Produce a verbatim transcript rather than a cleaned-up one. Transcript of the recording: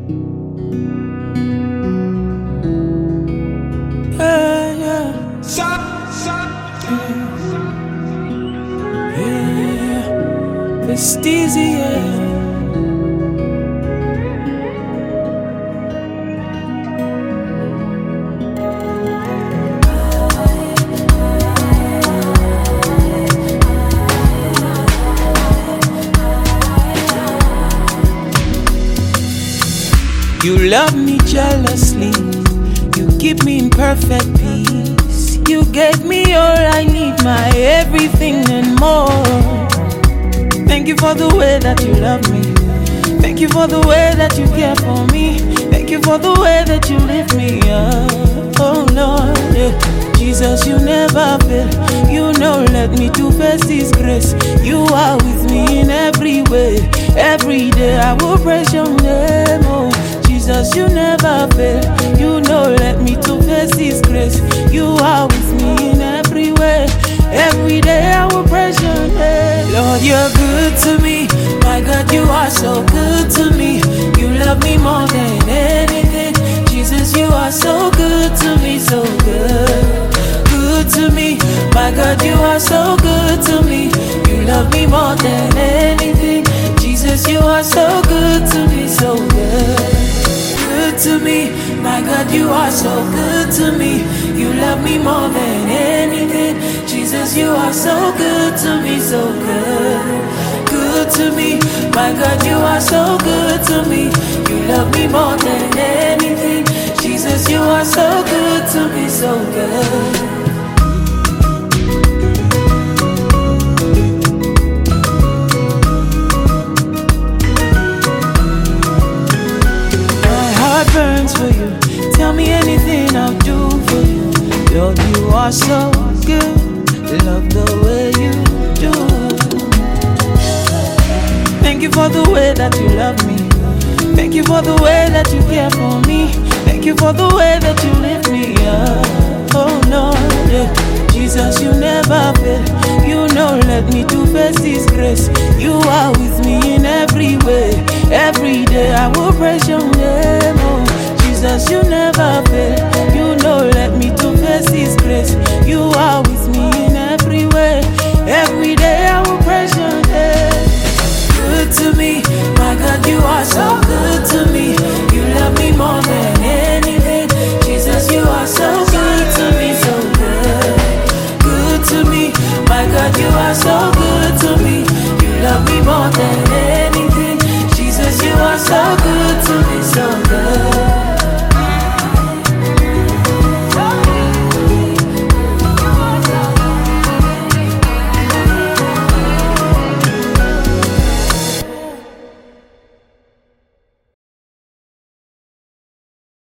Yeah, yeah. Yeah, it's easy, yeah. You love me jealously, you keep me in perfect peace. You gave me all I need, my everything and more. Thank you for the way that you love me. Thank you for the way that you care for me. Thank you for the way that you lift me up. Oh Lord, yeah. Jesus, you never fail. You know, let me to face this grace. You are with me in every way. Every day I will praise your name. Oh Jesus, you never fail. You know, let me to face this grace. You are with me in every way. Every day I will praise your name. Lord, you're good to me. My God, you are so good to me. You love me more than anything. Jesus, you are so good to me, so good. Good to me. My God, you are so good to me. You love me more than anything. Jesus, you are so good to me, so good. Good to me, my God, you are so good to me. You love me more than anything. Jesus, you are so good to me, so good. Good to me, my God, you are so good to me. You love me more than anything. Jesus, you are so good to me, so good. Burns for you. Tell me anything I'll do for you. Lord, you are so good. Love the way you do. Thank you for the way that you love me. Thank you for the way that you care for me. Thank you for the way that you lift me up. Oh Lord, yeah. Jesus, you never fail. You know, let me to face this grace. You are with me in every way. Every day I will praise your name. Oh Jesus, you never fail. You know, let me to face this grace. You are with me in every way. Every day I will praise your name. Good to me, my God, you are so good to me. You love me more than anything. Jesus, you are so good to me, so good. Good to me, my God, you are so good to me. You love me more than anything. Jesus, you are so good to me, so good.